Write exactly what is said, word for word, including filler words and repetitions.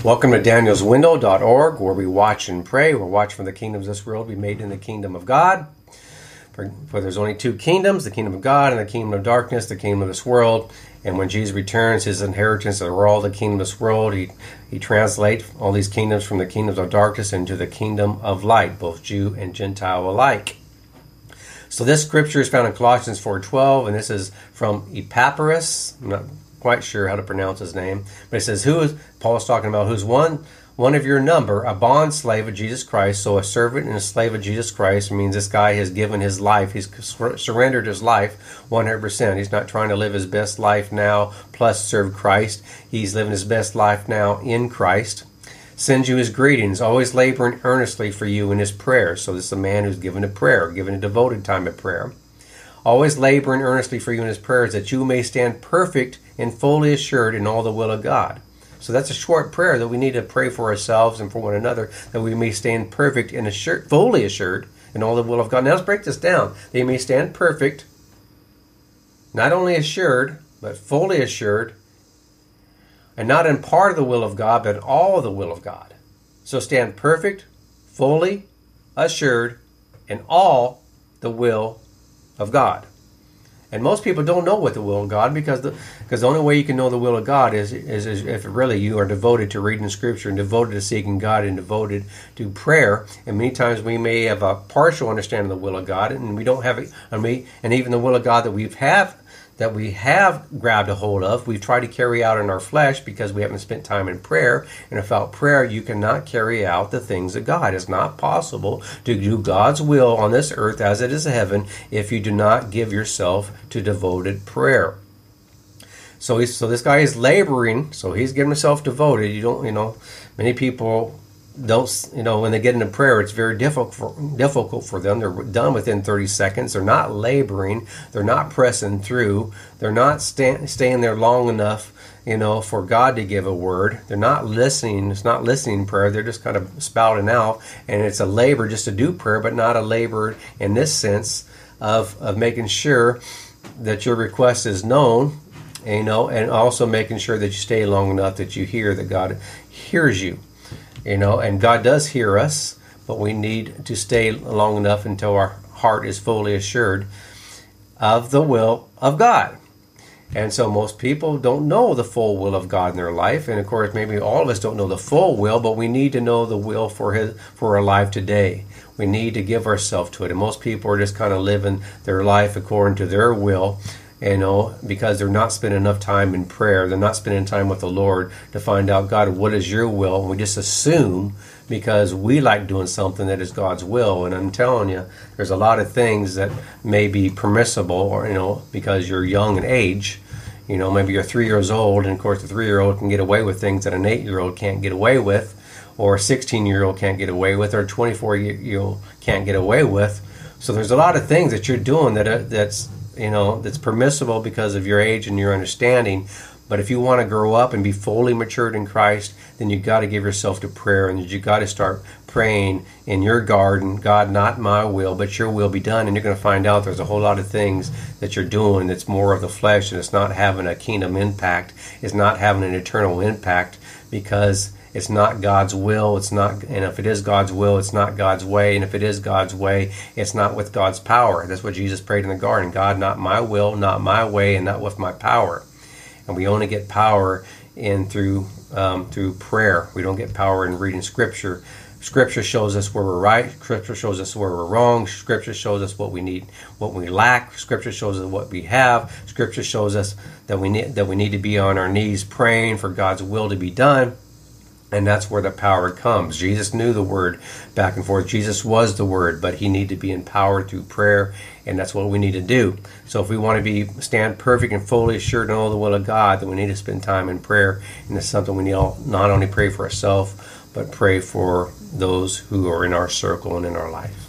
Welcome to Daniels Window dot org, where we watch and pray. We're watching for the kingdoms of this world to be made in the kingdom of God. For, for there's only two kingdoms, the kingdom of God and the kingdom of darkness, the kingdom of this world. And when Jesus returns, his inheritance are all the kingdom of this world. He, he translates all these kingdoms from the kingdoms of darkness into the kingdom of light, both Jew and Gentile alike. So this scripture is found in Colossians four twelve, and this is from Epaphras. I'm not quite sure how to pronounce his name, but it says, "Who is," Paul is talking about, "who's one one of your number, a bond slave of Jesus Christ." So a servant and a slave of Jesus Christ means this guy has given his life. He's surrendered his life one hundred percent. He's not trying to live his best life now plus serve Christ. He's living his best life now in Christ. "Sends you his greetings, always laboring earnestly for you in his prayers." So this is a man who's given a prayer, given a devoted time of prayer. "Always laboring earnestly for you in his prayers, that you may stand perfect and fully assured in all the will of God." So that's a short prayer that we need to pray for ourselves and for one another, that we may stand perfect and assured, fully assured in all the will of God. Now let's break this down. That you may stand perfect, not only assured, but fully assured, and not in part of the will of God, but in all of the will of God. So stand perfect, fully assured in all the will of God. And most people don't know what the will of God, because the because the only way you can know the will of God is, is, is if really you are devoted to reading Scripture and devoted to seeking God and devoted to prayer. And many times we may have a partial understanding of the will of God, and we don't have it. And we and even the will of God that we have that we have grabbed a hold of, we've tried to carry out in our flesh because we haven't spent time in prayer. And without prayer, you cannot carry out the things of God. It's not possible to do God's will on this earth as it is in heaven if you do not give yourself to devoted prayer. So he's, so this guy is laboring, so he's getting himself devoted. You don't, you know, many people don't, you know, when they get into prayer, it's very difficult for, difficult for them. They're done within thirty seconds. They're not laboring. They're not pressing through. They're not sta- staying there long enough, you know, for God to give a word. They're not listening. It's not listening prayer. They're just kind of spouting out. And it's a labor just to do prayer, but not a labor in this sense of, of making sure that your request is known, you know, and also making sure that you stay long enough that you hear that God hears you. You know, and God does hear us, but we need to stay long enough until our heart is fully assured of the will of God. And so most people don't know the full will of God in their life. And of course, maybe all of us don't know the full will, but we need to know the will for his for our life today. We need to give ourselves to it. And most people are just kind of living their life according to their will, you know, because they're not spending enough time in prayer. They're not spending time with the Lord to find out, God, what is your will? And we just assume because we like doing something that is God's will. And I'm telling you, there's a lot of things that may be permissible, or, you know, because you're young in age. You know, maybe you're three years old, and of course the three-year-old can get away with things that an eight-year-old can't get away with, or a sixteen-year-old can't get away with, or a twenty-four-year-old can't get away with. So there's a lot of things that you're doing that are, that's you know, that's permissible because of your age and your understanding. But if you want to grow up and be fully matured in Christ, then you got to give yourself to prayer, and you got to start praying in your garden, God, not my will, but your will be done. And you're going to find out there's a whole lot of things that you're doing that's more of the flesh, and it's not having a kingdom impact. It's not having an eternal impact because it's not God's will. It's not, and if it is God's will, it's not God's way. And if it is God's way, it's not with God's power. That's what Jesus prayed in the garden. God, not my will, not my way, and not with my power. And we only get power in through um, through prayer. We don't get power in reading Scripture. Scripture shows us where we're right. Scripture shows us where we're wrong. Scripture shows us what we need, what we lack. Scripture shows us what we have. Scripture shows us that we need that we need to be on our knees praying for God's will to be done. And that's where the power comes. Jesus knew the word back and forth. Jesus was the word, but he needed to be empowered through prayer, and that's what we need to do. So if we want to be stand perfect and fully assured in all the will of God, then we need to spend time in prayer. And it's something we need to not only pray for ourselves, but pray for those who are in our circle and in our life.